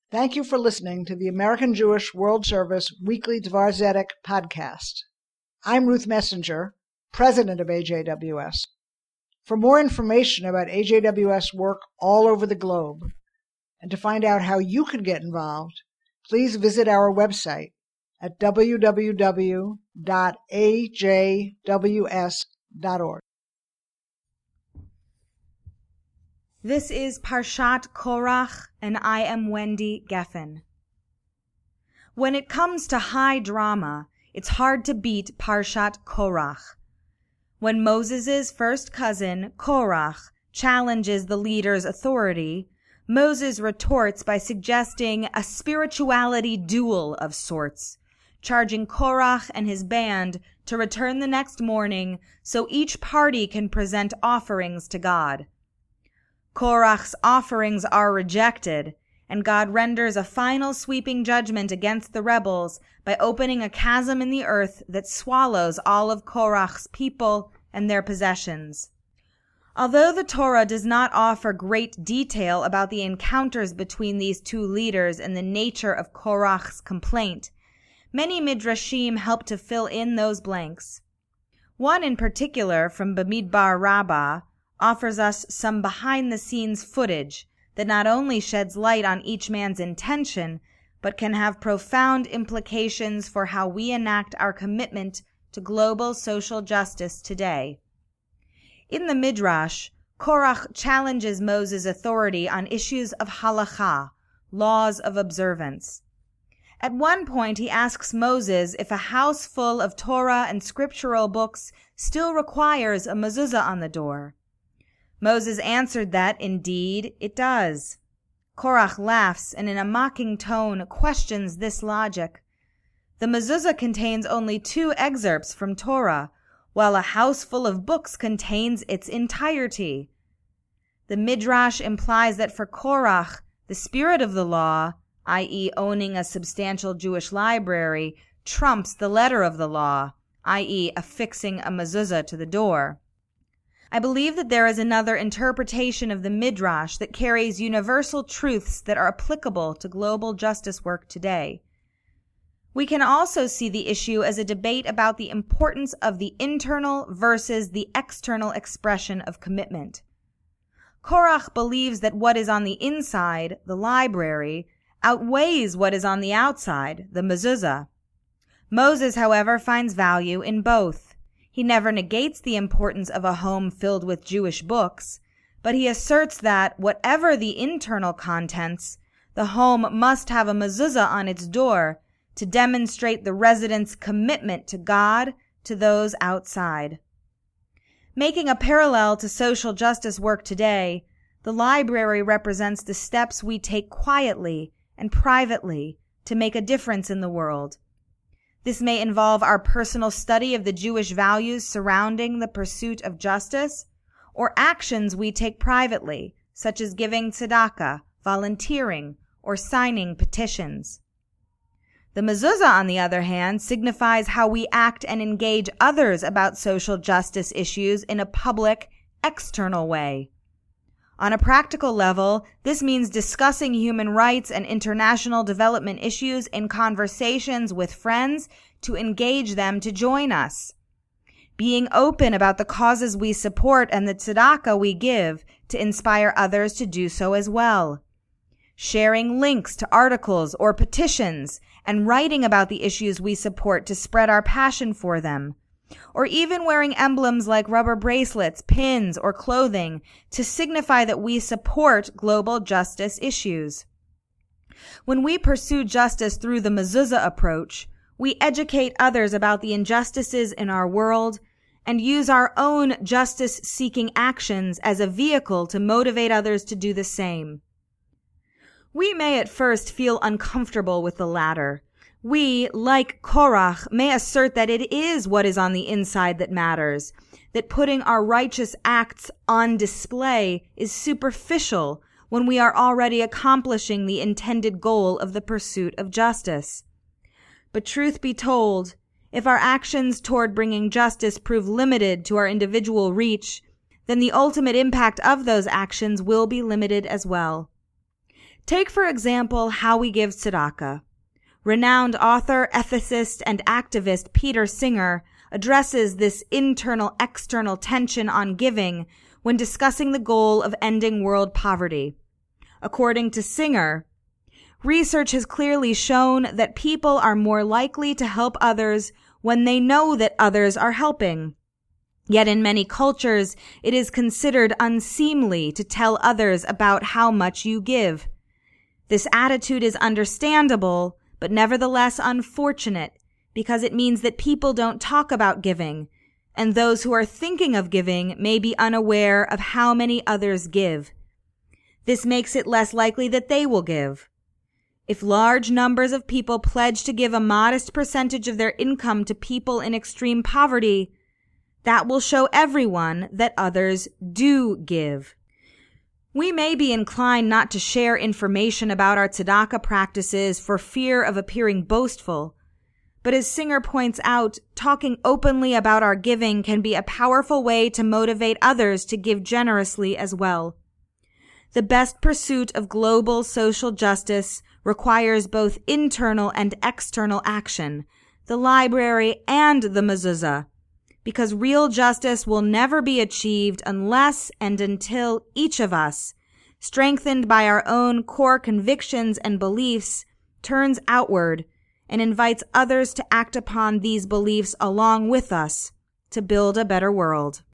Thank you for listening to the American Jewish World Service Weekly Dvar Zedek podcast. I'm Ruth Messenger, president of AJWS. For more information about AJWS work all over the globe, and to find out how you can get involved, please visit our website at www.ajws.org. This is Parshat Korach, and I am Wendy Geffen. When it comes to high drama, it's hard to beat Parshat Korach. When Moses' first cousin, Korach, challenges the leader's authority, Moses retorts by suggesting a spirituality duel of sorts, charging Korach and his band to return the next morning so each party can present offerings to God. Korach's offerings are rejected, and God renders a final sweeping judgment against the rebels by opening a chasm in the earth that swallows all of Korach's people and their possessions. Although the Torah does not offer great detail about the encounters between these two leaders and the nature of Korach's complaint, many midrashim help to fill in those blanks. One in particular, from Bamidbar Rabbah, offers us some behind-the-scenes footage that not only sheds light on each man's intention, but can have profound implications for how we enact our commitment to global social justice today. In the Midrash, Korach challenges Moses' authority on issues of halakha, laws of observance. At one point, he asks Moses if a house full of Torah and scriptural books still requires a mezuzah on the door. Moses answered that, indeed, it does. Korach laughs and in a mocking tone questions this logic. The mezuzah contains only 2 excerpts from Torah, while a house full of books contains its entirety. The Midrash implies that for Korach, the spirit of the law, i.e. owning a substantial Jewish library, trumps the letter of the law, i.e. affixing a mezuzah to the door. I believe that there is another interpretation of the Midrash that carries universal truths that are applicable to global justice work today. We can also see the issue as a debate about the importance of the internal versus the external expression of commitment. Korach believes that what is on the inside, the library, outweighs what is on the outside, the mezuzah. Moses, however, finds value in both. He never negates the importance of a home filled with Jewish books, but he asserts that, whatever the internal contents, the home must have a mezuzah on its door to demonstrate the resident's commitment to God, to those outside. Making a parallel to social justice work today, the library represents the steps we take quietly and privately to make a difference in the world. This may involve our personal study of the Jewish values surrounding the pursuit of justice, or actions we take privately, such as giving tzedakah, volunteering, or signing petitions. The mezuzah, on the other hand, signifies how we act and engage others about social justice issues in a public, external way. On a practical level, this means discussing human rights and international development issues in conversations with friends to engage them to join us. Being open about the causes we support and the tzedakah we give to inspire others to do so as well. Sharing links to articles or petitions and writing about the issues we support to spread our passion for them. Or even wearing emblems like rubber bracelets, pins, or clothing to signify that we support global justice issues. When we pursue justice through the mezuzah approach, we educate others about the injustices in our world and use our own justice-seeking actions as a vehicle to motivate others to do the same. We may at first feel uncomfortable with the latter. We, like Korach, may assert that it is what is on the inside that matters, that putting our righteous acts on display is superficial when we are already accomplishing the intended goal of the pursuit of justice. But truth be told, if our actions toward bringing justice prove limited to our individual reach, then the ultimate impact of those actions will be limited as well. Take, for example, how we give tzedakah. Renowned author, ethicist, and activist Peter Singer addresses this internal-external tension on giving when discussing the goal of ending world poverty. According to Singer, research has clearly shown that people are more likely to help others when they know that others are helping. Yet in many cultures, it is considered unseemly to tell others about how much you give. This attitude is understandable, but nevertheless unfortunate, because it means that people don't talk about giving, and those who are thinking of giving may be unaware of how many others give. This makes it less likely that they will give. If large numbers of people pledge to give a modest percentage of their income to people in extreme poverty, that will show everyone that others do give. We may be inclined not to share information about our tzedakah practices for fear of appearing boastful, but as Singer points out, talking openly about our giving can be a powerful way to motivate others to give generously as well. The best pursuit of global social justice requires both internal and external action, the library and the mezuzah, because real justice will never be achieved unless and until each of us, strengthened by our own core convictions and beliefs, turns outward and invites others to act upon these beliefs along with us to build a better world.